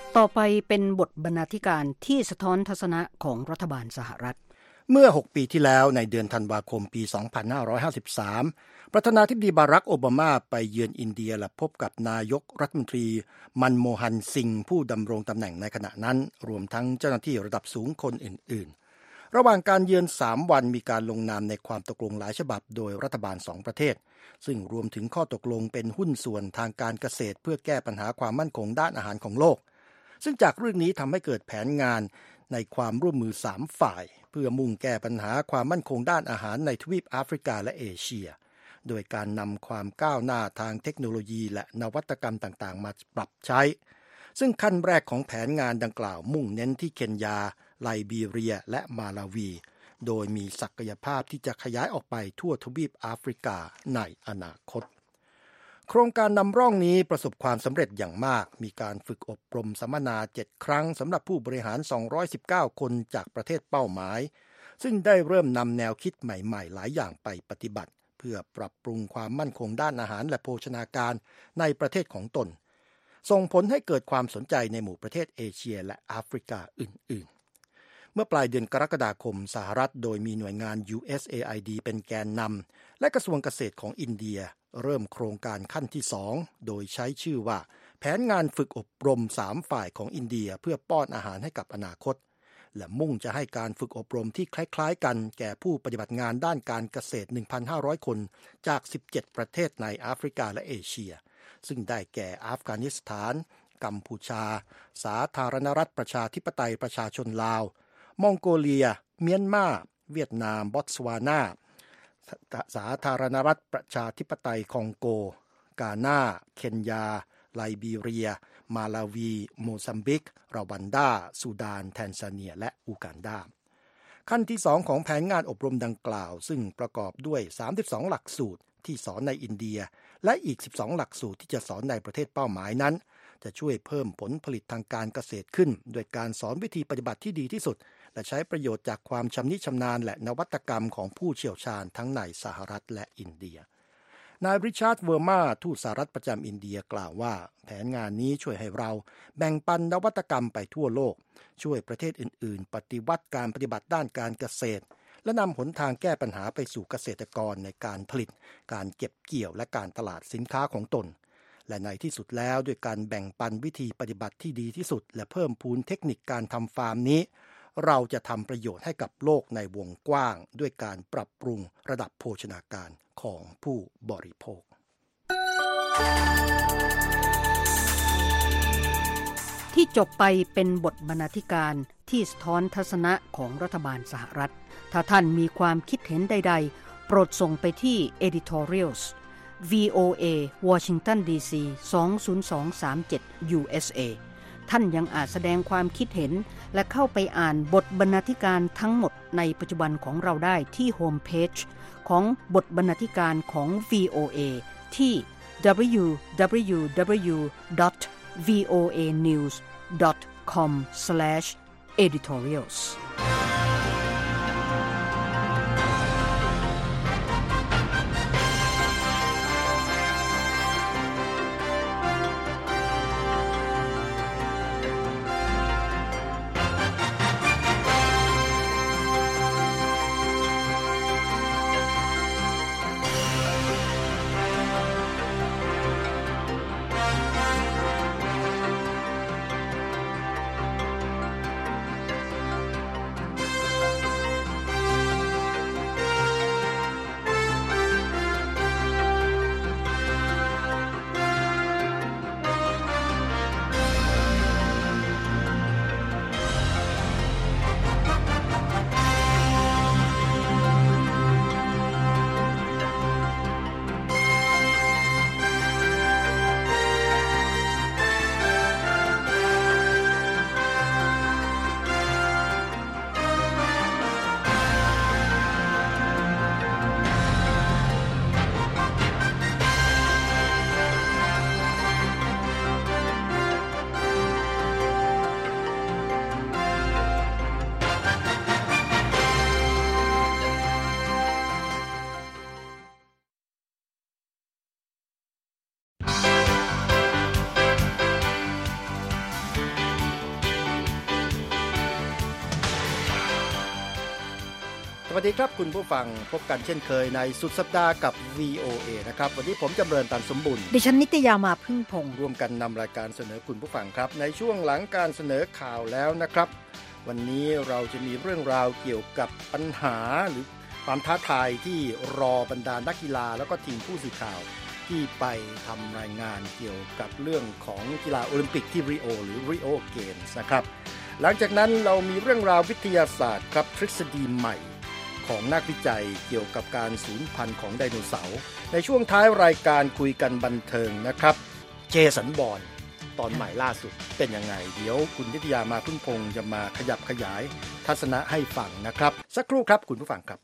ต่อไปเป็นบทบรรณาธิการที่สะท้อนทัศนะของรัฐบาลสหรัฐเมื่อ6ปีที่แล้วในเดือนธันวาคมปี2553ประธานาธิบดีบารักโอบามาไปเยือนอินเดียและพบกับนายกรัฐมนตรีมันโมฮันซิงห์ผู้ดำรงตำแหน่งในขณะนั้นรวมทั้งเจ้าหน้าที่ระดับสูงคนอื่นๆระหว่างการเยือน3วันมีการลงนามในความตกลงหลายฉบับโดยรัฐบาล2ประเทศซึ่งรวมถึงข้อตกลงเป็นหุ้นส่วนทางการเกษตรเพื่อแก้ปัญหาความมั่นคงด้านอาหารของโลกซึ่งจากเรื่องนี้ทำให้เกิดแผนงานในความร่วมมือ3ฝ่ายเพื่อมุ่งแก้ปัญหาความมั่นคงด้านอาหารในทวีปแอฟริกาและเอเชียโดยการนำความก้าวหน้าทางเทคโนโลยีและนวัตกรรมต่างๆมาปรับใช้ซึ่งขั้นแรกของแผนงานดังกล่าวมุ่งเน้นที่เคนยาไลบีเรียและมาลาวีโดยมีศักยภาพที่จะขยายออกไปทั่วทวีปแอฟริกาในอนาคตโครงการนำร่องนี้ประสบความสำเร็จอย่างมากมีการฝึกอบรมสัมมนา7ครั้งสำหรับผู้บริหาร219คนจากประเทศเป้าหมายซึ่งได้เริ่มนำแนวคิดใหม่ๆหลายอย่างไปปฏิบัติเพื่อปรับปรุงความมั่นคงด้านอาหารและโภชนาการในประเทศของตนส่งผลให้เกิดความสนใจในหมู่ประเทศเอเชียและแอฟริกาอื่นๆเมื่อปลายเดือนกรกฎาคมสหรัฐโดยมีหน่วยงาน USAID เป็นแกนนำและกระทรวงเกษตรของอินเดียเริ่มโครงการขั้นที่2โดยใช้ชื่อว่าแผนงานฝึกอบรม3ฝ่ายของอินเดียเพื่อป้อนอาหารให้กับอนาคตและมุ่งจะให้การฝึกอบรมที่คล้ายๆกันแก่ผู้ปฏิบัติงานด้านการเกษตร 1,500 คนจาก17ประเทศในแอฟริกาและเอเชียซึ่งได้แก่อัฟกานิสถานกัมพูชาสาธารณรัฐประชาธิปไตยประชาชนลาวมองโกเลียเมียนมาเวียดนามบอตสวานาสาธารณรัฐประชาธิปไตยคองโกกานาเคนยาไลบีเรียมาลาวีโมซัมบิกรวันดาซูดานแทนซาเนียและอูกันดาขั้นที่2ของแผนงานอบรมดังกล่าวซึ่งประกอบด้วย32หลักสูตรที่สอนในอินเดียและอีก12หลักสูตรที่จะสอนในประเทศเป้าหมายนั้นจะช่วยเพิ่มผลผลิตทางการเกษตรขึ้นโดยการสอนวิธีปฏิบัติที่ดีที่สุดและใช้ประโยชน์จากความชำนิชำนาญและนวัตกรรมของผู้เชี่ยวชาญทั้งในสหรัฐและอินเดียนายริชาร์ดเวอร์มาทูตสหรัฐประจำอินเดียกล่าวว่าแผนงานนี้ช่วยให้เราแบ่งปันนวัตกรรมไปทั่วโลกช่วยประเทศอื่นๆปฏิวัติการปฏิบัติด้านการเกษตรและนำหนทางแก้ปัญหาไปสู่เกษตรกรในการผลิตการเก็บเกี่ยวและการตลาดสินค้าของตนและในที่สุดแล้วด้วยการแบ่งปันวิธีปฏิบัติที่ดีที่สุดและเพิ่มพูนเทคนิคการทำฟาร์มนี้เราจะทำประโยชน์ให้กับโลกในวงกว้างด้วยการปรับปรุงระดับโภชนาการของผู้บริโภคที่จบไปเป็นบทบรรณาธิการที่สะท้อนทัศนะของรัฐบาลสหรัฐถ้าท่านมีความคิดเห็นใดๆโปรดส่งไปที่ editorials VOA Washington DC 20237 USA ท่านยังอาจแสดงความคิดเห็นและเข้าไปอ่านบทบรรณาธิการทั้งหมดในปัจจุบันของเราได้ที่โฮมเพจของบทบรรณาธิการของ VOA ที่ www.voanews.com/editorials สวัสดีครับคุณผู้ฟังพบกันเช่นเคยในสุดสัปดาห์กับ VOA นะครับวันนี้ผมจำเริญตันสมบุญดิฉันนิตยามาพึ่งพงษ์ร่วมกันนำรายการเสนอคุณผู้ฟังครับในช่วงหลังการเสนอข่าวแล้วนะครับวันนี้เราจะมีเรื่องราวเกี่ยวกับปัญหาหรือความท้าทายที่รอบรรดานักกีฬาแล้วก็ทีมผู้สื่อข่าวที่ไปทำรายงานเกี่ยวกับเรื่องของกีฬาโอลิมปิกที่ริโอหรือ Rio Games นะครับหลังจากนั้นเรามีเรื่องราววิทยาศาสตร์ครับทฤษฎีใหม่ของนักวิจัยเกี่ยวกับการสูญพันธุ์ของไดโนเสาร์ในช่วงท้ายรายการคุยกันบันเทิงนะครับเจสันบอนด์ตอนใหม่ล่าสุดเป็นยังไงเดี๋ยวคุณนิตยามาพึ่งพงษ์จะมาขยับขยายทัศนะให้ฟังนะครับสักครู่ครับคุณผู้ฟังครับ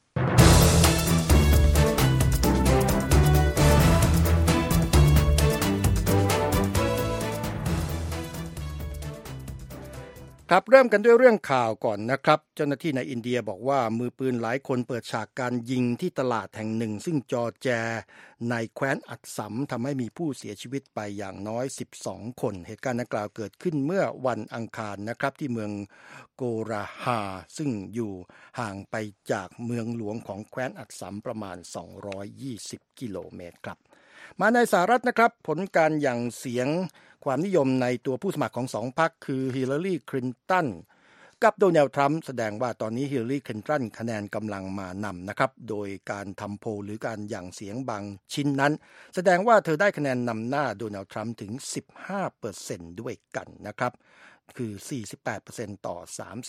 ครับเริ่มกันด้วยเรื่องข่าวก่อนนะครับเจ้าหน้าที่ในอินเดียบอกว่ามือปืนหลายคนเปิดฉากการยิงที่ตลาดแห่งหนึ่งซึ่งจอร์เจียในแคว้นอัสสัมทำให้มีผู้เสียชีวิตไปอย่างน้อย12คนเหตุการณ์ดังกล่าวเกิดขึ้นเมื่อวันอังคารนะครับที่เมืองโกราฮาซึ่งอยู่ห่างไปจากเมืองหลวงของแคว้นอัสสัมประมาณ220กิโลเมตรครับมาในสหรัฐนะครับผลการหยั่งเสียงความนิยมในตัวผู้สมัครของ2พรรคคือฮิลลารีคลินตันกับโดนัลด์ทรัมป์แสดงว่าตอนนี้ฮิลลารีคลินตันคะแนนกำลังมานำนะครับโดยการทำโพลหรือการหยั่งเสียงบางชิ้นนั้นแสดงว่าเธอได้คะแนนนำหน้าโดนัลด์ทรัมป์ถึง 15% ด้วยกันนะครับคือ 48% ต่อ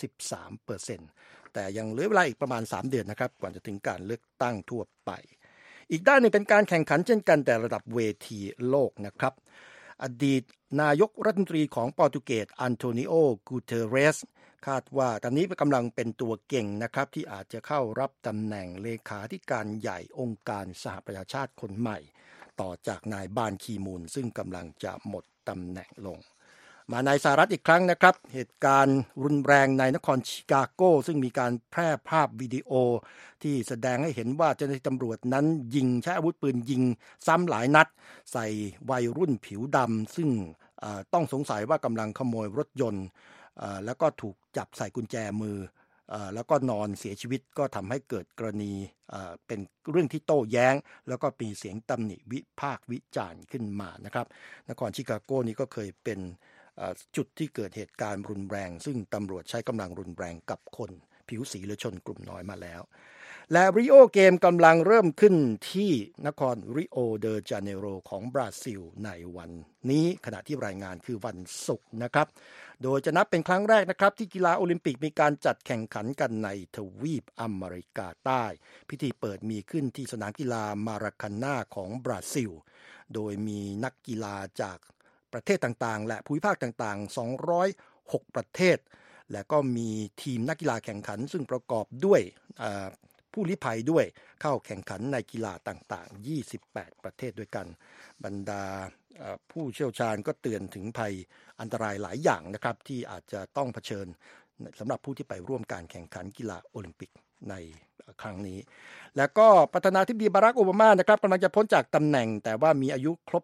33% แต่ยังเหลือเวลาอีกประมาณ3เดือนนะครับก่อนจะถึงการเลือกตั้งทั่วไปอีกด้านนึงเป็นการแข่งขันเช่นกันแต่ระดับเวทีโลกนะครับอดีตนายกรัฐมนตรีของโปรตุเกสอันโตนิโอ กูเตเรสคาดว่าตอนนี้กำลังเป็นตัวเก่งนะครับที่อาจจะเข้ารับตำแหน่งเลขาธิการใหญ่องค์การสหประชาชาติคนใหม่ต่อจากนายบานคีมูนซึ่งกำลังจะหมดตำแหน่งลงมาในสหรัฐอีกครั้งนะครับเหตุการณ์รุนแรงในนครชิคาโกซึ่งมีการแพร่ภาพวิดีโอที่แสดงให้เห็นว่าเจ้าหน้าที่ตำรวจนั้นใช้อาวุธปืนยิงซ้ำหลายนัดใส่วัยรุ่นผิวดำซึ่งต้องสงสัยว่ากำลังขโมยรถยนต์แล้วก็ถูกจับใส่กุญแจมือแล้วก็นอนเสียชีวิตก็ทำให้เกิดกรณีเป็นเรื่องที่โต้แย้งแล้วก็มีเสียงตำหนิวิพากษ์วิจารณ์ขึ้นมานะครับนครชิคาโกนี้ก็เคยเป็นจุดที่เกิดเหตุการณ์รุนแรงซึ่งตำรวจใช้กำลังรุนแรงกับคนผิวสีหรือชนกลุ่มน้อยมาแล้วและริโอเกมกำลังเริ่มขึ้นที่นครริโอเดจาเนโรของบราซิลในวันนี้ขณะที่รายงานคือวันศุกร์นะครับโดยจะนับเป็นครั้งแรกนะครับที่กีฬาโอลิมปิกมีการจัดแข่งขันกันในทวีปอเมริกาใต้พิธีเปิดมีขึ้นที่สนามกีฬามาราคาน่าของบราซิลโดยมีนักกีฬาจากประเทศต่างๆและภูมิภาคต่างๆ206ประเทศและก็มีทีมนักกีฬาแข่งขันซึ่งประกอบด้วยผู้ลี้ภัยด้วยเข้าแข่งขันในกีฬาต่างๆ28ประเทศด้วยกันบรรดาผู้เชี่ยวชาญก็เตือนถึงภัยอันตรายหลายอย่างนะครับที่อาจจะต้องเผชิญสำหรับผู้ที่ไปร่วมการแข่งขันกีฬาโอลิมปิกในครั้งนี้แล้วก็ประธานาธิบดีบารักโอบามานะครับกำลังจะพ้นจากตำแหน่งแต่ว่ามีอายุครบ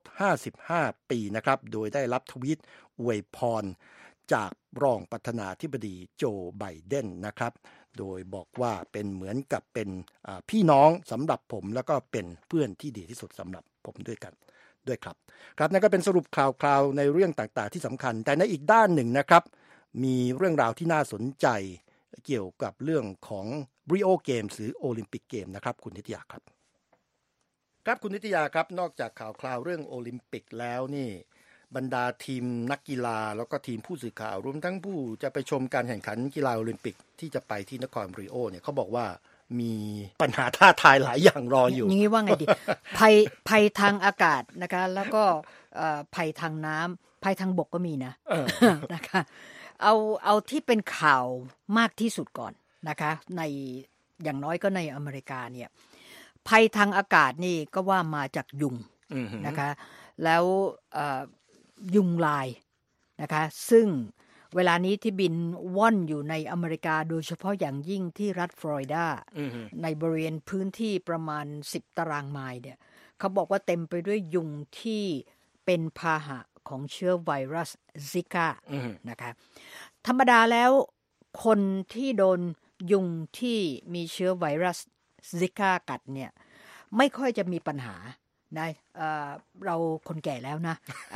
55ปีนะครับโดยได้รับทวีตอวยพรจากรองประธานาธิบดีโจไบเดนนะครับโดยบอกว่าเป็นเหมือนกับเป็นพี่น้องสำหรับผมแล้วก็เป็นเพื่อนที่ดีที่สุดสำหรับผมด้วยครับนั่นก็เป็นสรุปข่าวในเรื่องต่างๆที่สำคัญแต่ในอีกด้านหนึ่งนะครับมีเรื่องราวที่น่าสนใจเกี่ยวกับเรื่องของ Rio Games หรือโอลิมปิกเกมนะครับคุณนิตยาครับคุณนิตยาครับนอกจากข่าวเรื่องโอลิมปิกแล้วนี่บรรดาทีมนักกีฬาแล้วก็ทีมผู้สื่อข่าวรวมทั้งผู้จะไปชมการแข่งขันกีฬาโอลิมปิกที่จะไปที่นครริโอเนี่ยเขาบอกว่ามีปัญหาท้าทายหลายอย่างรออยู่อย่างนี้ว่าไงดี ภัยทางอากาศนะคะแล้วก็ภัยทางน้ำภัยทางบกก็มีนะนะคะเอาที่เป็นข่าวมากที่สุดก่อนนะคะในอย่างน้อยก็ในอเมริกาเนี่ยภัยทางอากาศนี่ก็ว่ามาจากยุงนะคะแล้วยุงลายนะคะซึ่งเวลานี้ที่บินว่อนอยู่ในอเมริกาโดยเฉพาะอย่างยิ่งที่รัฐฟลอริดาในบริเวณพื้นที่ประมาณ10ตารางไมล์เนี่ยเขาบอกว่าเต็มไปด้วยยุงที่เป็นพาหะของเชื้อไวรัสซิก้านะคะธรรมดาแล้วคนที่โดนยุงที่มีเชื้อไวรัสซิก้ากัดเนี่ยไม่ค่อยจะมีปัญหานะเราคนแก่แล้วนะ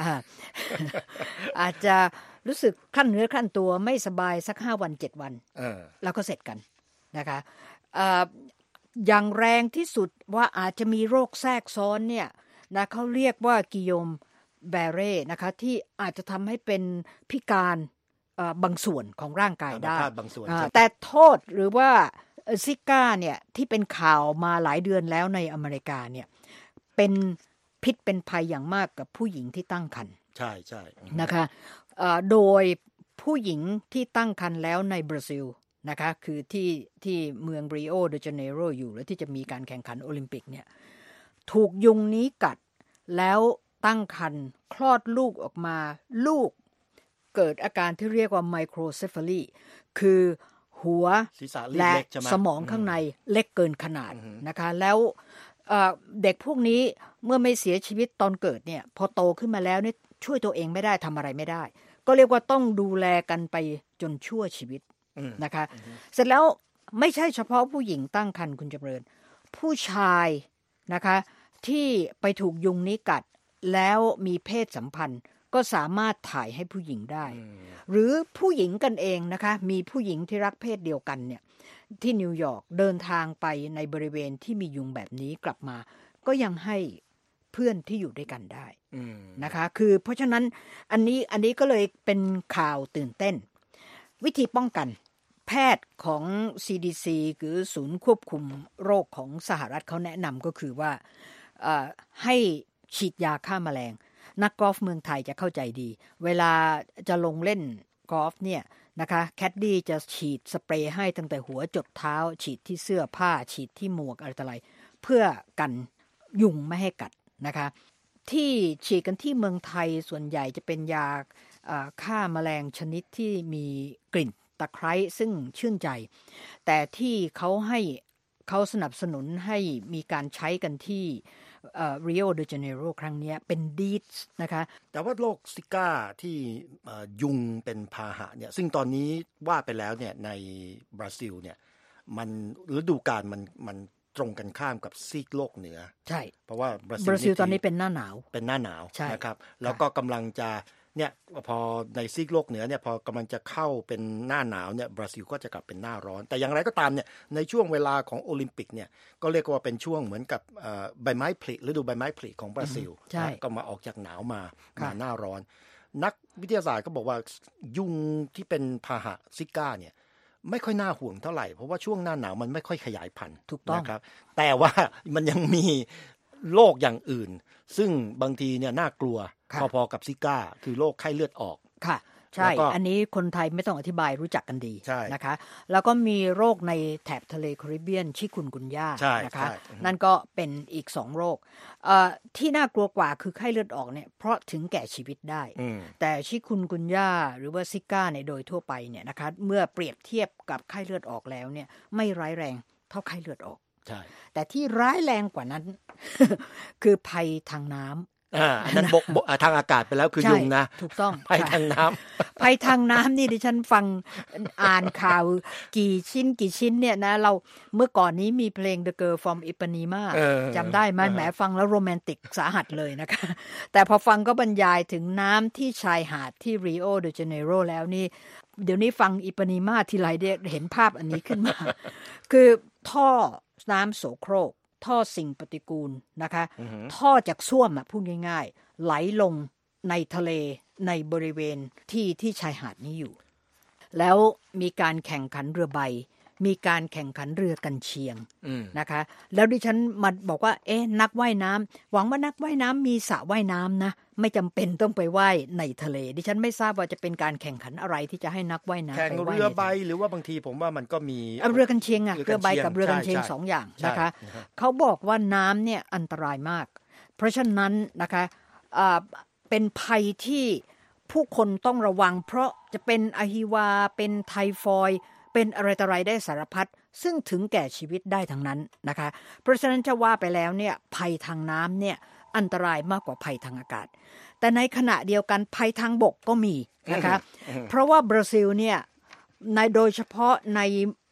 อาจจะรู้สึกคลั่นเนื้อคลั่นตัวไม่สบายสัก5 วัน 7 วันแล้วก็เสร็จกันนะคะอย่างแรงที่สุดว่าอาจจะมีโรคแทรกซ้อนเนี่ยนะเขาเรียกว่ากิโยมแบเร่นะคะที่อาจจะทำให้เป็นพิการบางส่วนของร่างกายได้แต่โทษหรือว่าซิก้าเนี่ยที่เป็นข่าวมาหลายเดือนแล้วในอเมริกาเนี่ยเป็นพิษเป็นภัยอย่างมากกับผู้หญิงที่ตั้งครรภ์ใช่ใช่นะคะโดยผู้หญิงที่ตั้งครรภ์แล้วในบราซิลนะคะคือที่เมืองริโอเดจาเนโรอยู่แล้วที่จะมีการแข่งขันโอลิมปิกเนี่ยถูกยุงนี้กัดแล้วตั้งครรภ์คลอดลูกออกมาลูกเกิดอาการที่เรียกว่าไมโครเซฟาลีคือหัวและสมองข้างในเล็กเกินขนาดนะคะแล้วเด็กพวกนี้เมื่อไม่เสียชีวิตตอนเกิดเนี่ยพอโตขึ้นมาแล้วเนี่ยช่วยตัวเองไม่ได้ทำอะไรไม่ได้ก็เรียกว่าต้องดูแลกันไปจนชั่วชีวิตนะคะเสร็จแล้วไม่ใช่เฉพาะผู้หญิงตั้งครรภ์คุณจำเริญผู้ชายนะคะที่ไปถูกยุงนี้กัดแล้วมีเพศสัมพันธ์ก็สามารถถ่ายให้ผู้หญิงได้หรือผู้หญิงกันเองนะคะมีผู้หญิงที่รักเพศเดียวกันเนี่ยที่นิวยอร์กเดินทางไปในบริเวณที่มียุงแบบนี้กลับมาก็ยังให้เพื่อนที่อยู่ด้วยกันได้นะคะคือเพราะฉะนั้นอันนี้ก็เลยเป็นข่าวตื่นเต้นวิธีป้องกันแพทย์ของ CDC หรือศูนย์ควบคุมโรคของสหรัฐเขาแนะนำก็คือว่าให้ฉีดยาฆ่าแมลงนักกอล์ฟเมืองไทยจะเข้าใจดีเวลาจะลงเล่นกอล์ฟเนี่ยนะคะแคดดี้จะฉีดสเปรย์ให้ตั้งแต่หัวจดเท้าฉีดที่เสื้อผ้าฉีดที่หมวกอะไรต่ออะไรเพื่อกันยุงไม่ให้กัดนะคะที่ฉีดกันที่เมืองไทยส่วนใหญ่จะเป็นยาฆ่าแมลงชนิดที่มีกลิ่นตะไคร้ซึ่งชื่นใจแต่ที่เขาสนับสนุนให้มีการใช้กันที่ริโอเดจาเนโรครั้งนี้เป็นดีดนะคะแต่ว่าโรคซิก้าที่ยุงเป็นพาหะเนี่ยซึ่งตอนนี้ว่าไปแล้วเนี่ยในบราซิลเนี่ยมันฤดูกาลมันตรงกันข้ามกับซีกโลกเหนือใช่เพราะว่าบราซิลตอนนี้เป็นหน้าหนาวนะครับแล้วก็กำลังจะเนี่ยพอในซีกโลกเหนือเนี่ยพอกำลังจะเข้าเป็นหน้าหนาวเนี่ยบราซิลก็จะกลับเป็นหน้าร้อนแต่อย่างไรก็ตามเนี่ยในช่วงเวลาของโอลิมปิกเนี่ยก็เรียกว่าเป็นช่วงเหมือนกับใบไม้ผลิฤดูใบไม้ผลิของบราซิลก็มาออกจากหนาวมาหน้าร้อนนักวิทยาศาสตร์ก็บอกว่ายุงที่เป็นพาหะซิก้าเนี่ยไม่ค่อยน่าห่วงเท่าไหร่เพราะว่าช่วงหน้าหนาวมันไม่ค่อยขยายพันธุ์ถูกต้องนะครับแต่ว่ามันยังมีโรคอย่างอื่นซึ่งบางทีเนี่ยน่ากลัวพอๆกับซิก้าคือโรคไข้เลือดออกค่ะใช่อันนี้คนไทยไม่ต้องอธิบายรู้จักกันดีนะคะแล้วก็มีโรคในแถบทะเลแคริบเบียนชิคุนกุนย่านะคะนั่นก็เป็นอีก2โรคที่น่ากลัวกว่าคือไข้เลือดออกเนี่ยเพราะถึงแก่ชีวิตได้แต่ชิคุนกุนย่าหรือว่าซิก้าในโดยทั่วไปเนี่ยนะคะเมื่อเปรียบเทียบกับไข้เลือดออกแล้วเนี่ยไม่ร้ายแรงเท่าไข้เลือดออกแต่ที่ร้ายแรงกว่านั้น คือภัยทางน้ำนั่นบกทางอากาศไปแล้วคือยุงนะถูกต้องภัยทางน้ำภัยทางน้ำนี่ดิฉันฟังอ่านข่าวกี่ชิ้นเนี่ยนะเราเมื่อก่อนนี้มีเพลง The Girl from Ipanema จำได้ไหมแหมฟังแล้วโรแมนติกสาหัสเลยนะคะแต่พอฟังก็บรรยายถึงน้ำที่ชายหาดที่ริโอเดจาเนโรแล้วนี่เดี๋ยวนี้ฟังอิปานีมาทีไรเห็นภาพอันนี้ขึ้นมา คือท่อน้ำโสโครกท่อสิ่งปฏิกูลนะคะท่อจากส้วมพูดง่ายๆไหลลงในทะเลในบริเวณที่ชายหาดนี้อยู่แล้วมีการแข่งขันเรือใบมีการแข่งขันเรือกันเชียงนะคะแล้วดิฉันมาบอกว่านักว่ายน้ำหวังว่านักว่ายน้ำมีสระว่ายน้ำนะไม่จำเป็นต้องไปว่ายในทะเลดิฉันไม่ทราบว่าจะเป็นการแข่งขันอะไรที่จะให้นักว่ายน้ำแข่งเรือใบหรือว่าบางทีผมว่ามันก็มีเรือกันเชียงเรือใบกับเรือกันเชียง2อย่างนะคะเขาบอกว่าน้ำเนี่ยอันตรายมากเพราะฉะนั้นนะคะเป็นภัยที่ผู้คนต้องระวังเพราะจะเป็นอะฮิวาเป็นไทฟอยด์เป็นอะไรต่ออะไรได้สารพัดซึ่งถึงแก่ชีวิตได้ทั้งนั้นนะคะเพราะฉะนั้นจะว่าไปแล้วเนี่ยภัยทางน้ำเนี่ยอันตรายมากกว่าภัยทางอากาศแต่ในขณะเดียวกันภัยทางบกก็มีนะคะเพราะว่าบราซิลเนี่ยโดยเฉพาะใน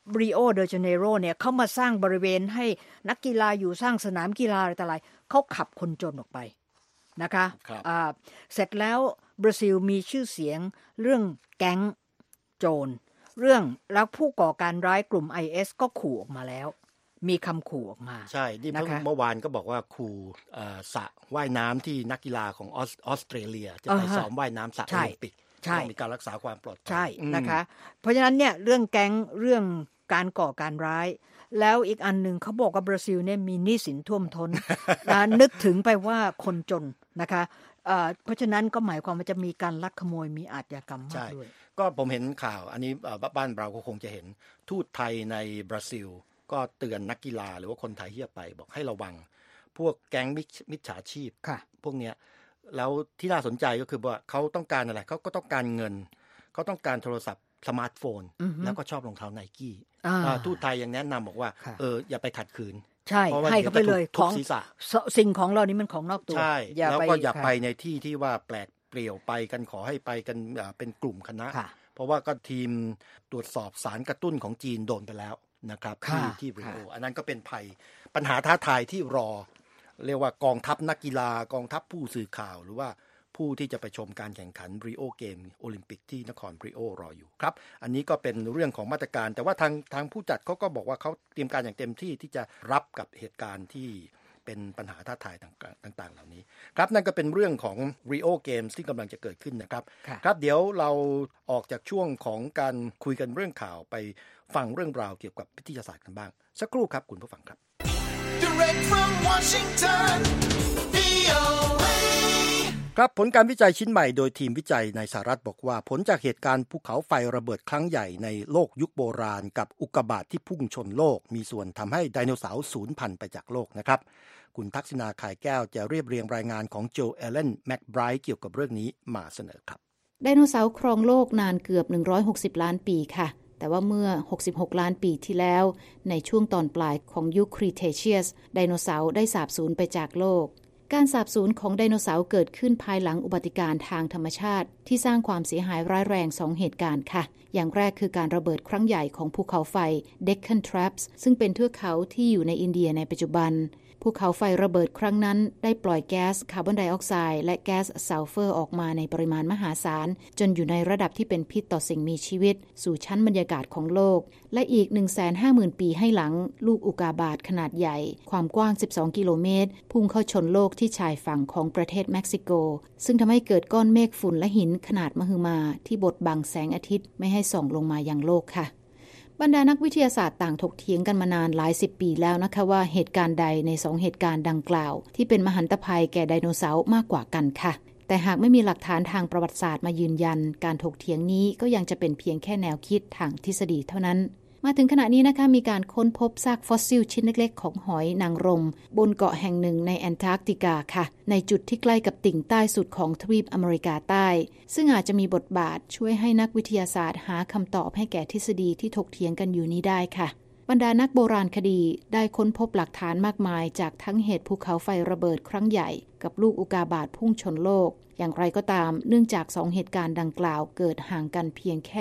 ริโอเดจาเนโรเนี่ยเขามาสร้างบริเวณให้นักกีฬาอยู่สร้างสนามกีฬาอะไรต่ออะไรเขาขับคนจนออกไปนะคะเสร็จแล้วบราซิลมีชื่อเสียงเรื่องแก๊งโจรเรื่องแล้วผู้ก่อการร้ายกลุ่ม IS ก็ขู่ออกมาแล้วมีคำขู่ออกมาใช่นี่เพิ่งเมื่อวานก็บอกว่าขู่สระว่ายน้ำที่นักกีฬาของออสเตรเลียจะไปซ้อมว่ายน้ำสระโอลิมปิกมีการรักษาความปลอดภัยใช่นะคะเพราะฉะนั้นเนี่ยเรื่องแก๊งเรื่องการก่อการร้ายแล้วอีกอันหนึ่งเขาบอกว่าบราซิลเนี่ยมีหนี้สินท่วมท้น นึกถึงไปว่าคนจนนะคะเพราะฉะนั้นก็หมายความว่าจะมีการลักขโมยมีอาชญากรรมมากด้วยก็ผมเห็นข่าวอันนี้บ้านเราก็คงจะเห็นทูตไทยในบราซิลก็เตือนนักกีฬาหรือว่าคนไทยที่จะไปบอกให้ระวังพวกแก๊งมิจฉาชีพพวกเนี้ยแล้วที่น่าสนใจก็คือว่าเขาต้องการอะไรเขาก็ต้องการเงินเขาต้องการโทรศัพท์สมาร์ทโฟนแล้วก็ชอบรองเท้าไนกี้ทูตไทยยังแนะนำบอกว่าอย่าไปขัดขืนใช่ให้เขาไปเลยของสิ่งของเรานี้มันของนอกตัวใช่แล้วก็อย่าไปในที่ที่ว่าแปลกเปลี่ยวไปกันขอให้ไปกันเป็นกลุ่มคณะเพราะว่าก็ทีมตรวจสอบสารกระตุ้นของจีนโดนไปแล้วนะครับที่ริโออันนั้นก็เป็นภัยปัญหาท้าทายที่รอเรียกว่ากองทัพนักกีฬากองทัพผู้สื่อข่าวหรือว่าผู้ที่จะไปชมการแข่งขันริโอเกมโอลิมปิกที่นครริโอรออยู่ครับอันนี้ก็เป็นเรื่องของมาตรการแต่ว่าทางผู้จัดเขาก็บอกว่าเขาเตรียมการอย่างเต็มที่ที่จะรับกับเหตุการณ์ที่เป็นปัญหาท้าทายต่างๆเหล่านี้ครับนั่นก็เป็นเรื่องของ Rio Games ที่กำลังจะเกิดขึ้นนะครับครับเดี๋ยวเราออกจากช่วงของการคุยกันเรื่องข่าวไปฟังเรื่องราวเกี่ยวกับวิทยาศาสตร์กันบ้างสักครู่ครับคุณผู้ฟังครับ Direct from Washington VOA ครับผลการวิจัยชิ้นใหม่โดยทีมวิจัยในสหรัฐบอกว่าผลจากเหตุการณ์ภูเขาไฟระเบิดครั้งใหญ่ในโลกยุคโบราณกับอุกกาบาตที่พุ่งชนโลกมีส่วนทำให้ไดโนเสาร์สูญพันธุ์ไปจากโลกนะครับคุณทักษิณาข่ายแก้วจะเรียบเรียงรายงานของโจเอเลนแมคไบรท์เกี่ยวกับเรื่องนี้มาเสนอครับไดโนเสาร์ครองโลกนานเกือบ160ล้านปีค่ะแต่ว่าเมื่อ66ล้านปีที่แล้วในช่วงตอนปลายของยุคครีเทเชียสไดโนเสาร์ได้สาบสูญไปจากโลกการสาบสูญของไดโนเสาร์เกิดขึ้นภายหลังอุบัติการณ์ทางธรรมชาติที่สร้างความเสียหายร้ายแรง2เหตุการณ์ค่ะอย่างแรกคือการระเบิดครั้งใหญ่ของภูเขาไฟ Deccan Traps ซึ่งเป็นเทือกเขาที่อยู่ในอินเดียในปัจจุบันภูเขาไฟระเบิดครั้งนั้นได้ปล่อยแก๊สคาร์บอนไดออกไซด์และแก๊สซัลเฟอร์ออกมาในปริมาณมหาศาลจนอยู่ในระดับที่เป็นพิษต่อสิ่งมีชีวิตสู่ชั้นบรรยากาศของโลกและอีก 150,000 ปีให้หลังลูกอุกาบาตขนาดใหญ่ความกว้าง12กิโลเมตรพุ่งเข้าชนโลกที่ชายฝั่งของประเทศเม็กซิโกซึ่งทำให้เกิดก้อนเมฆฝุ่นและหินขนาดมหึมาที่บดบังแสงอาทิตย์ไม่ให้ส่องลงมายังโลกค่ะบรรดานักวิทยาศาสตร์ต่างถกเถียงกันมานานหลาย10ปีแล้วนะคะว่าเหตุการณ์ใดใน2เหตุการณ์ดังกล่าวที่เป็นมหันตภัยแก่ไดโนเสาร์มากกว่ากันค่ะแต่หากไม่มีหลักฐานทางประวัติศาสตร์มายืนยันการถกเถียงนี้ก็ยังจะเป็นเพียงแค่แนวคิดทางทฤษฎีเท่านั้นมาถึงขณะนี้นะคะมีการค้นพบซากฟอสซิลชิ้นเล็กๆของหอยนางรมบนเกาะแห่งหนึ่งในแอนตาร์กติกาค่ะในจุดที่ใกล้กับติ่งใต้สุดของทวีปอเมริกาใต้ซึ่งอาจจะมีบทบาทช่วยให้นักวิทยาศาสตร์หาคำตอบให้แก่ทฤษฎีที่ถกเถียงกันอยู่นี้ได้ค่ะบรรดานักโบราณคดีได้ค้นพบหลักฐานมากมายจากทั้งเหตุภูเขาไฟระเบิดครั้งใหญ่กับลูกอุกาบาตพุ่งชนโลกอย่างไรก็ตามเนื่องจาก2เหตุการณ์ดังกล่าวเกิดห่างกันเพียงแค่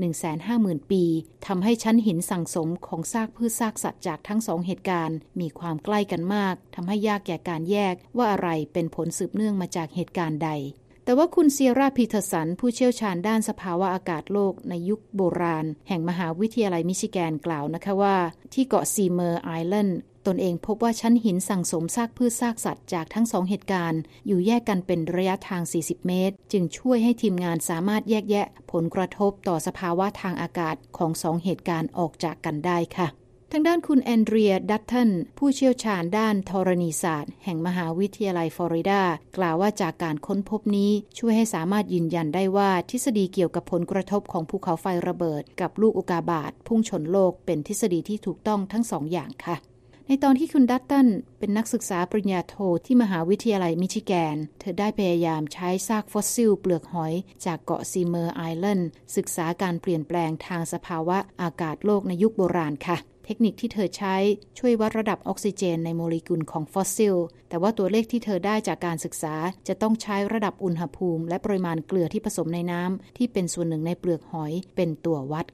150,000 ปีทำให้ชั้นหินสั่งสมของซากพืชซากสัตว์จากทั้ง2เหตุการณ์มีความใกล้กันมากทำให้ยากแก่การแยกว่าอะไรเป็นผลสืบเนื่องมาจากเหตุการณ์ใดแต่ว่าคุณเซียร่าพีเทอร์สันผู้เชี่ยวชาญด้านสภาวะอากาศโลกในยุคโบราณแห่งมหาวิทยาลัยมิชิแกนกล่าวนะคะว่าที่เกาะซีเมอร์ไอแลนด์ตนเองพบว่าชั้นหินสั่งสมซากพืชซากสัตว์จากทั้ง2เหตุการณ์อยู่แยกกันเป็นระยะทาง40เมตรจึงช่วยให้ทีมงานสามารถแยกแยะผลกระทบต่อสภาวะทางอากาศของ2เหตุการณ์ออกจากกันได้ค่ะทางด้านคุณแอนเดรียดัตตันผู้เชี่ยวชาญด้านธรณีศาสตร์แห่งมหาวิทยาลัยฟลอริดากล่าวว่าจากการค้นพบนี้ช่วยให้สามารถยืนยันได้ว่าทฤษฎีเกี่ยวกับผลกระทบของภูเขาไฟระเบิดกับลูกอุกาบาตพุ่งชนโลกเป็นทฤษฎีที่ถูกต้องทั้ง2อย่างค่ะในตอนที่คุณดัตตันเป็นนักศึกษาปริญญาโทที่มหาวิทยาลัยมิชิแกนเธอได้พยายามใช้ซากฟอสซิลเปลือกหอยจากเกาะซีเมอร์ไอแลนด์ศึกษาการเปลี่ยนแปลงทางสภาวะอากาศโลกในยุคโบราณค่ะเทคนิคที่เธอใช้ช่วยวัดระดับออกซิเจนในโมเลกุลของฟอสซิลแต่ว่าตัวเลขที่เธอได้จากการศึกษาจะต้องใช้ระดับอุณหภูมิและปริมาณเกลือที่ผสมในน้ำที่เป็นส่วนหนึ่งในเปลือกหอยเป็นตัววัดค่ะ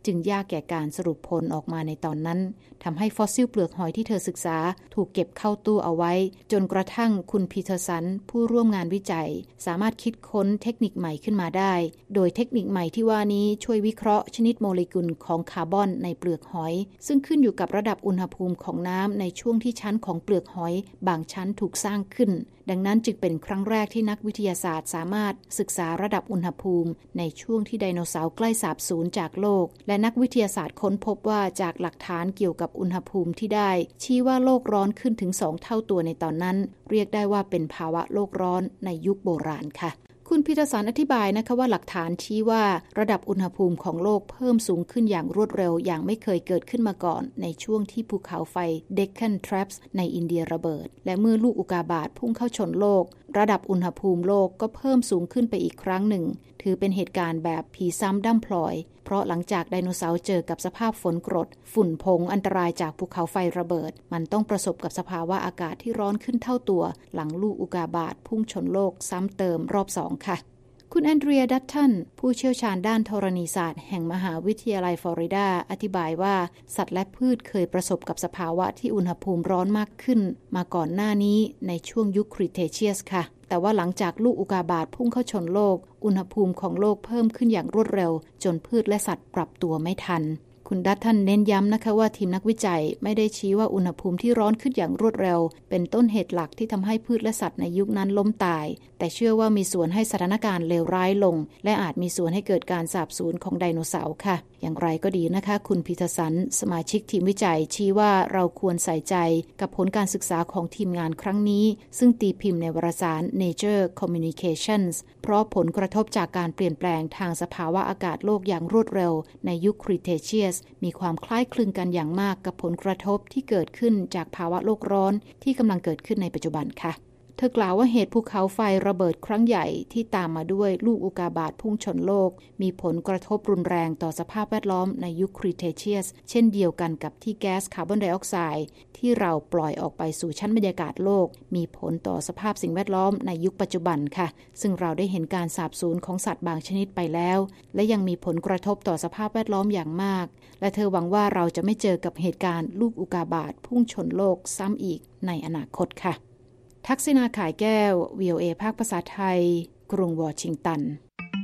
จึงยากแก่การสรุปผลออกมาในตอนนั้นทำให้ฟอสซิลเปลือกหอยที่เธอศึกษาถูกเก็บเข้าตู้เอาไว้จนกระทั่งคุณพีเทอร์สันผู้ร่วมงานวิจัยสามารถคิดค้นเทคนิคใหม่ขึ้นมาได้โดยเทคนิคใหม่ที่ว่านี้ช่วยวิเคราะห์ชนิดโมเลกุลของคาร์บอนในเปลือกหอยซึ่งขึ้นอยู่กับระดับอุณหภูมิของน้ำในช่วงที่ชั้นของเปลือกหอยบางชั้นถูกสร้างขึ้นดังนั้นจึงเป็นครั้งแรกที่นักวิทยาศาสตร์สามารถศึกษาระดับอุณหภูมิในช่วงที่ไดโนเสาร์ใกล้สาบสูญจากโลกและนักวิทยาศาสตร์ค้นพบว่าจากหลักฐานเกี่ยวกับอุณหภูมิที่ได้ชี้ว่าโลกร้อนขึ้นถึง2 เท่าตัวในตอนนั้นเรียกได้ว่าเป็นภาวะโลกร้อนในยุคโบราณค่ะคุณพีเตอร์สันอธิบายนะคะว่าหลักฐานชี้ว่าระดับอุณหภูมิของโลกเพิ่มสูงขึ้นอย่างรวดเร็วอย่างไม่เคยเกิดขึ้นมาก่อนในช่วงที่ภูเขาไฟ Deccan Traps ในอินเดียระเบิดและเมื่อลูกอุกาบาตพุ่งเข้าชนโลกระดับอุณหภูมิโลกก็เพิ่มสูงขึ้นไปอีกครั้งหนึ่งถือเป็นเหตุการณ์แบบผีซ้ำด้ำพลอยเพราะหลังจากไดโนเสาร์เจอกับสภาพฝนกรดฝุ่นผงอันตรายจากภูเขาไฟระเบิดมันต้องประสบกับสภาวะอากาศที่ร้อนขึ้นเท่าตัวหลังลูกอุกาบาตพุ่งชนโลกซ้ำเติมรอบ2ค่ะคุณแอนเดรีย ดัตตันผู้เชี่ยวชาญด้านธรณีศาสตร์แห่งมหาวิทยาลัยฟลอริดาอธิบายว่าสัตว์และพืชเคยประสบกับสภาวะที่อุณหภูมิร้อนมากขึ้นมาก่อนหน้านี้ในช่วงยุคครีเทเชียสค่ะแต่ว่าหลังจากลูกอุกาบาตพุ่งเข้าชนโลกอุณหภูมิของโลกเพิ่มขึ้นอย่างรวดเร็วจนพืชและสัตว์ปรับตัวไม่ทันคุณดัตตันเน้นย้ำนะคะว่าทีมนักวิจัยไม่ได้ชี้ว่าอุณหภูมิที่ร้อนขึ้นอย่างรวดเร็วเป็นต้นเหตุหลักที่ทำให้พืชและสัตว์ในยุคนั้นล้มตายแต่เชื่อว่ามีส่วนให้สถานการณ์เลวร้ายลงและอาจมีส่วนให้เกิดการสาบสูญของไดโนเสาร์ค่ะอย่างไรก็ดีนะคะคุณพีเตอร์สันสมาชิกทีมวิจัยชี้ว่าเราควรใส่ใจกับผลการศึกษาของทีมงานครั้งนี้ซึ่งตีพิมพ์ในวารสาร Nature Communications เพราะผลกระทบจากการเปลี่ยนแปลงทางสภาวะอากาศโลกอย่างรวดเร็วในยุคครีเทเชียสมีความคล้ายคลึงกันอย่างมากกับผลกระทบที่เกิดขึ้นจากภาวะโลกร้อนที่กำลังเกิดขึ้นในปัจจุบันค่ะเธอกล่าวว่าเหตุภูเขาไฟระเบิดครั้งใหญ่ที่ตามมาด้วยลูกอุกาบาตพุ่งชนโลกมีผลกระทบรุนแรงต่อสภาพแวดล้อมในยุคครีเทเชียสเช่นเดียวกันกับที่แก๊สคาร์บอนไดออกไซด์ที่เราปล่อยออกไปสู่ชั้นบรรยากาศโลกมีผลต่อสภาพสิ่งแวดล้อมในยุคปัจจุบันค่ะซึ่งเราได้เห็นการสาบสูญของสัตว์บางชนิดไปแล้วและยังมีผลกระทบต่อสภาพแวดล้อมอย่างมากและเธอหวังว่าเราจะไม่เจอกับเหตุการณ์ลูกอุกาบาตพุ่งชนโลกซ้ำอีกในอนาคตค่ะทักษิณาข่ายแก้ว VOA ภาคภาษาไทยกรุงวอชิงตัน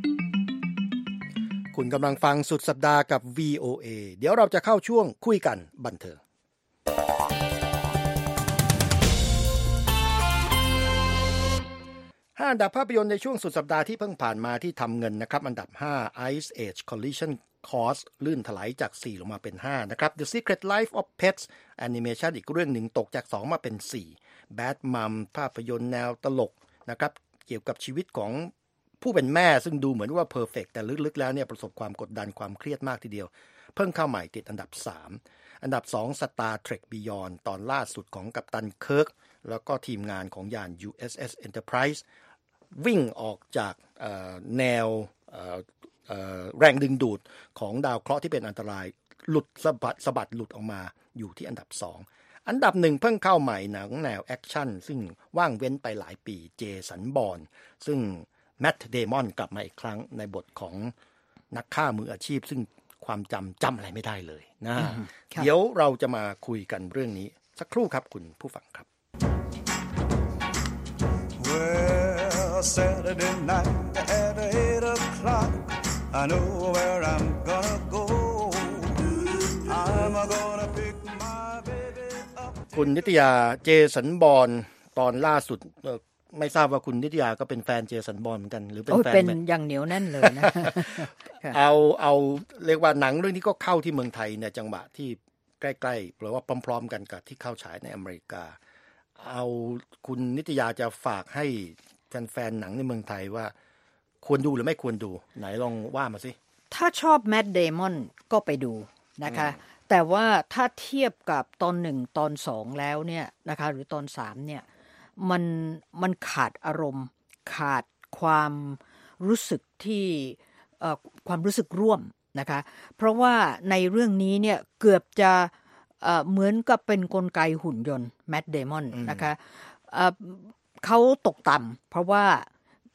คุณกำลังฟังสุดสัปดาห์กับ VOA เดี๋ยวเราจะเข้าช่วงคุยกันบันเทิง5 อันดับภาพยนตร์ในช่วงสุดสัปดาห์ที่เพิ่งผ่านมาที่ทำเงินนะครับอันดับ5 Ice Age Collision Course ลื่นถลายจาก4ลงมาเป็น5นะครับ The Secret Life of Pets แอนิเมชันอีกเรื่องหนึ่งตกจาก2มาเป็น4 Bad Mom ภาพยนตร์แนวตลกนะครับเกี่ยวกับชีวิตของผู้เป็นแม่ซึ่งดูเหมือนว่าเพอร์เฟกต์แต่ลึกๆแล้วเนี่ยประสบความกดดันความเครียดมากทีเดียวเพิ่งเข้าใหม่ติดอันดับ3อันดับ2 Star Trek Beyond ตอนล่าสุดของกัปตันเคิร์กแล้วก็ทีมงานของยาน USS Enterprise วิ่งออกจากแนวแรงดึงดูดของดาวเคราะห์ที่เป็นอันตรายหลุดสะบัดหลุดออกมาอยู่ที่อันดับ2อันดับ1เพิ่งเข้าใหม่หนังแนวแอคชั่นซึ่งว่างเว้นไปหลายปีเจสันบอนด์ซึ่งแมทเดมอนกลับมาอีกครั้งในบทของนักฆ่ามืออาชีพซึ่งความจำอะไรไม่ได้เลยนะเดี๋ยวเราจะมาคุยกันเรื่องนี้สักครู่ครับคุณผู้ฟังครับ Well, Saturday night at 8 o'clock I know where I'm gonna go I'm gonna pick my baby up คุณนิตยาเจสันบอนด์ตอนล่าสุดไม่ทราบว่าคุณนิตยาก็เป็นแฟนเจสันบอนด์เหมือนกันหรือเป็นแฟนเป็นอย่างเหนียวแน่นเลยนะเอาเรียกว่าหนังเรื่องนี้ก็เข้าที่เมืองไทยในจังหวะที่ใกล้ๆหรือว่าพร้อมๆกันกับที่เข้าฉายในอเมริกาเอาคุณนิตยาจะฝากให้แฟนๆหนังในเมืองไทยว่าควรดูหรือไม่ควรดูไหนลองว่ามาสิถ้าชอบแมทเดมอนก็ไปดูนะคะแต่ว่าถ้าเทียบกับตอน1ตอน2แล้วเนี่ยนะคะหรือตอน3เนี่ยมันขาดอารมณ์ขาดความรู้สึกที่ความรู้สึกร่วมนะคะเพราะว่าในเรื่องนี้เนี่ยเกือบจะเหมือนกับเป็นกลไกหุ่นยนต์แมทเดมอนนะคะเขาตกต่ำเพราะว่า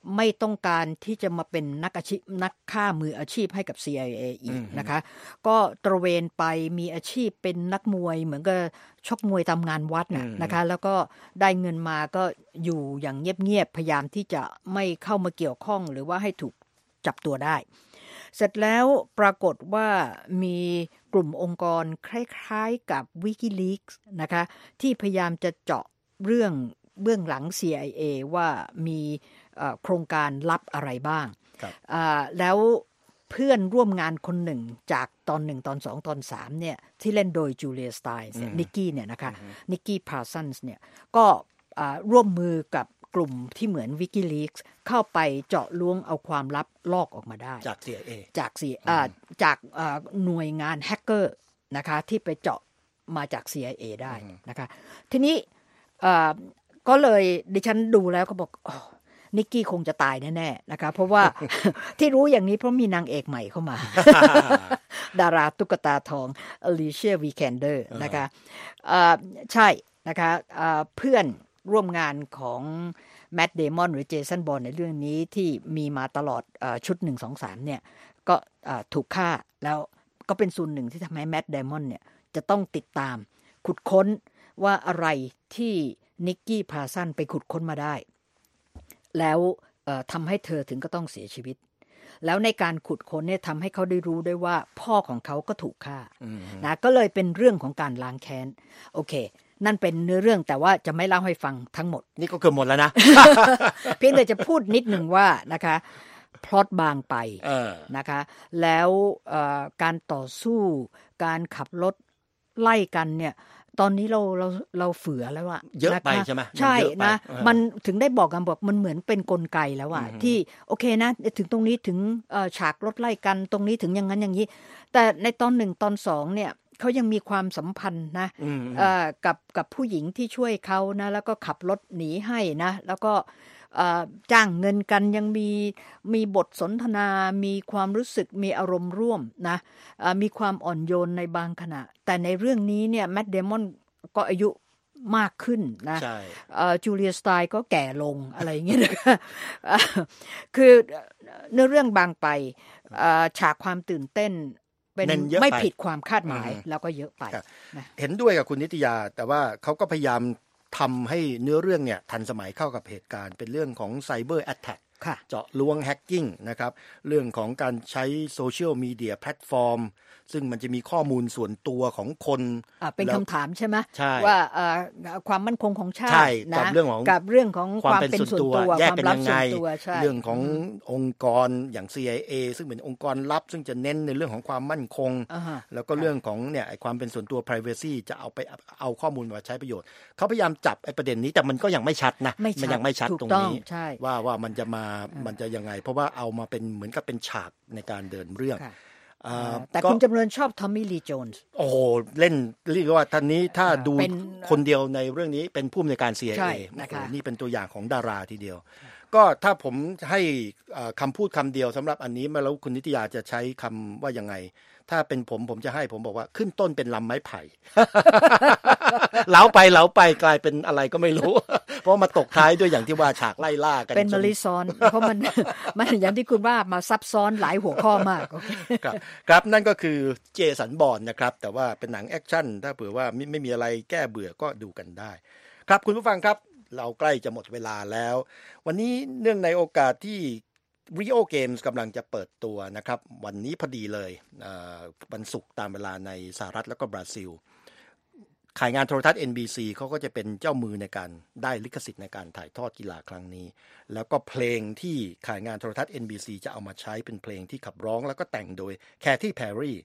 ไม่ต้องการที่จะมาเป็นนักฆ่ามืออาชีพให้กับ CIA อีกนะคะก็ตระเวนไปมีอาชีพเป็นนักมวยเหมือนกับชกมวยตามงานวัดนะคะแล้วก็ได้เงินมาก็อยู่อย่างเงียบๆพยายามที่จะไม่เข้ามาเกี่ยวข้องหรือว่าให้ถูกจับตัวได้เสร็จแล้วปรากฏว่ามีกลุ่มองค์กรคล้ายๆกับ WikiLeaks นะคะที่พยายามจะเจาะเรื่องเบื้องหลัง CIA ว่ามีโครงการลับอะไรบ้างแล้วเพื่อนร่วมงานคนหนึ่งจากตอน1ตอน2ตอน3เนี่ยที่เล่นโดยจูเลีย สไตน์นิกกี้เนี่ยนะคะนิกกี้พาร์ซันส์เนี่ยก็ร่วมมือกับกลุ่มที่เหมือน WikiLeaks เข้าไปเจาะล้วงเอาความลับลอกออกมาได้จาก CIA จากหน่วยงานแฮกเกอร์นะคะที่ไปเจาะมาจาก CIA ได้นะคะทีนี้ก็เลยดิฉันดูแล้วก็บอกนิกกี้คงจะตายแน่ๆนะคะเพราะว่า ที่รู้อย่างนี้เพราะมีนางเอกใหม่เข้ามา ดาราตุ๊กตาทองอลิเชีย วีแคนเดอร์นะคะใช่นะคะเพื่อนร่วมงานของแมท เดมอนหรือเจสัน บอร์นในเรื่องนี้ที่มีมาตลอดชุด1 2 3เนี่ยก็ถูกฆ่าแล้วก็เป็นส่วนหนึ่งที่ทำให้แมท เดมอนเนี่ยจะต้องติดตามขุดค้นว่าอะไรที่นิกกี้ พาร์ซันไปขุดค้นมาได้แล้วทำให้เธอถึงก็ต้องเสียชีวิตแล้วในการขุดค้นเนี่ยทำให้เขาได้รู้ด้วยว่าพ่อของเขาก็ถูกฆ่านะก็เลยเป็นเรื่องของการล้างแค้นโอเคนั่นเป็นเนื้อเรื่องแต่ว่าจะไม่เล่าให้ฟังทั้งหมดนี่ก็เกือบหมดแล้วนะเพียงแต่จะพูดนิดหนึ่งว่านะคะพล็อตบางไปนะคะแล้วการต่อสู้การขับรถไล่กันเนี่ยตอนนี้เราเฝือแล้วอะเยอะไปใช่ไหมใช่นะมันถึงได้บอกกันบอกมันเหมือนเป็นกลไกแล้วอะที่โอเคนะถึงตรงนี้ถึงฉากรถไล่กันตรงนี้ถึงอย่างนั้นอย่างนี้แต่ในตอน1ตอน2เนี่ยเขายังมีความสัมพันธ์นะกับผู้หญิงที่ช่วยเขานะแล้วก็ขับรถหนีให้นะแล้วก็จ้างเงินกันยังมีบทสนทนามีความรู้สึกมีอารมณ์ร่วมนะมีความอ่อนโยนในบางขณะแต่ในเรื่องนี้เนี่ยแมท เดมอนก็อายุมากขึ้นนะจูเลีย สไตน์ก็แก่ลงอะไรอย่างเงี้ยนะคะคือเนื้อเรื่องบางไปฉากความตื่นเต้นเป็นไม่ผิดความคาดหมายแล้วก็เยอะไปนะเห็นด้วยกับคุณนิตยาแต่ว่าเขาก็พยายามทำให้เนื้อเรื่องเนี่ยทันสมัยเข้ากับเหตุการณ์เป็นเรื่องของไซเบอร์แอทแทคเจาะล้วงแฮกกิ้งนะครับเรื่องของการใช้โซเชียลมีเดียแพลตฟอร์มซึ่งมันจะมีข้อมูลส่วนตัวของคนเป็นคำถามใช่ไหมว่าความมั่นคงของชาตินะกับเรื่องของความเป็นส่วนตัวแยกกันยังไงเรื่องขององค์กรอย่าง CIA ซึ่งเป็นองค์กรลับซึ่งจะเน้นในเรื่องของความมั่นคงแล้วก็เรื่องของเนี่ยความเป็นส่วนตัว privacy จะเอาข้อมูลมาใช้ประโยชน์เขาพยายามจับไอ้ประเด็นนี้แต่มันก็ยังไม่ชัดนะมันยังไม่ชัดตรงนี้ว่ามันจะยังไงเพราะว่าเอามาเป็นเหมือนกับเป็นฉากในการเดินเรื่องแต่คุณจำเริญชอบทอมมี่ ลี โจนส์โอ้โหเล่นเรียกว่าท่านนี้ถ้าดูคนเดียวในเรื่องนี้เป็นผู้อำนวยการ CIA นะคะนี่เป็นตัวอย่างของดาราทีเดียวก็ถ้าผมให้คำพูดคำเดียวสำหรับอันนี้มาแล้วคุณนิตยาจะใช้คำว่ายังไงถ้าเป็นผมจะให้ผมบอกว่าขึ้นต้นเป็นลำไม้ไผ่ เล้าไปกลายเป็นอะไรก็ไม่รู้ เพราะมาตกท้ายด้วยอย่างที่ว่าฉากไล่ล่ากันเป็นมะลิซ้อนเพราะมันอย่างที่คุณว่ามาซับซ้อนหลายหัวข้อมากครับนั่นก็คือเจสัน บอนด์นะครับแต่ว่าเป็นหนังแอคชั่นถ้าเผื่อว่าไม่มีอะไรแก้เบื่อก็ดูกันได้ครับคุณผู้ฟังครับเราใกล้จะหมดเวลาแล้ววันนี้เนื่องในโอกาสที่Rio Games กำลังจะเปิดตัวนะครับวันนี้พอดีเลยวันศุกร์ตามเวลาในสหรัฐแล้วก็บราซิลข่ายงานโทรทัศน์ NBC เขาก็จะเป็นเจ้ามือในการได้ลิขสิทธิ์ในการถ่ายทอดกีฬาครั้งนี้แล้วก็เพลงที่ข่ายงานโทรทัศน์ NBC จะเอามาใช้เป็นเพลงที่ขับร้องแล้วก็แต่งโดยแคทตี้แพร์รี่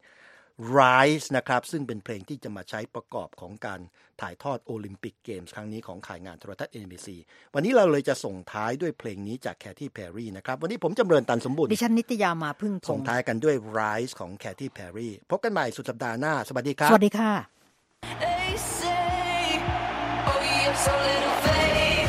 Rise นะครับซึ่งเป็นเพลงที่จะมาใช้ประกอบของการถ่ายทอดโอลิมปิกเกมส์ครั้งนี้ของข่ายงานโทรทัศน์ NBC วันนี้เราเลยจะส่งท้ายด้วยเพลงนี้จากแคทตี้แพร์รี่นะครับวันนี้ผมจำเริญตันสมบูรณ์ดิฉันนิตยามาพึ่งส่งท้ายกันด้วย Rise ของแคทตี้แพร์รี่พบกันใหม่สุดสัปดาห์หน้าสวัสดีครับสวัสดีค่ะ